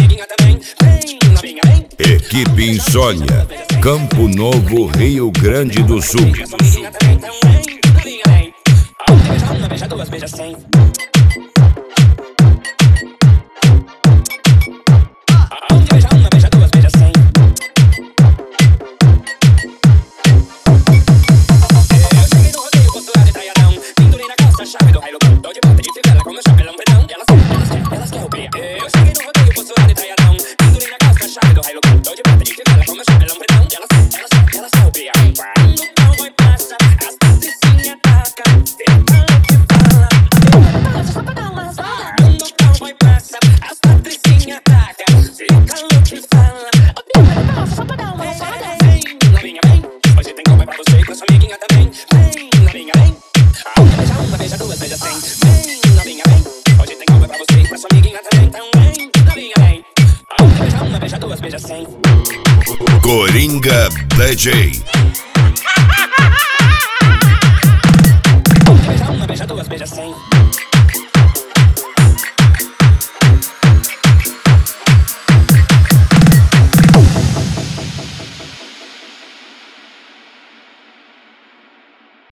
amiguinha também. Vem, novinha, vem. Equipe Insônia, Campo Novo, Rio Grande do Sul. Amiguinha também, então vem, novinha, vem. Aonde beija uma, beija duas, beija 100. Aonde beija uma, beija duas, beija 100. Eu cheguei no rodeio, postura de traiadão. Pendurei na calça a chave do Hilux. Tô de bota de fivela com meu chapelão pretão. Elas querem o cria. Eu cheguei no rodeio, postura de traiadão. Pendurei na calça a chave do Hilux. Tô de bota de fivela com meu chapelão pretão. Elas querem o cria. Quando o cowboy passa, as patricinhas tacam. Quando o cowboy passa, as patricinhas tacam. Fica louco e fala. Vem, novinha, vem. Hoje tem cowboy pra você e pra sua amiguinha também. Vem, novinha, vem. Aonde beija uma, beija duas, beija 100. Vem, novinha, vem. Hoje tem cowboy pra você e pra sua amiguinha também. Então vem, novinha, vem. Aonde beija uma, beija duas, beija 100. Coringa DJ. Aonde beija uma, beija duas, beija 100.